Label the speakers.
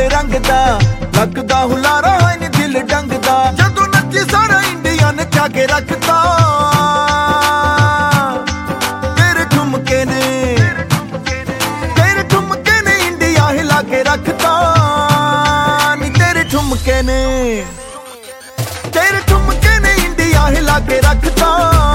Speaker 1: काले रंग दा लगदा हुलारा इन दिल डंगदा जदों नच्ची सारा इंडिया नचा के रखता तेरे ठुमके ने इंडिया हिला के रखता नी तेरे ठुमके ने इंडिया हिला के रखता।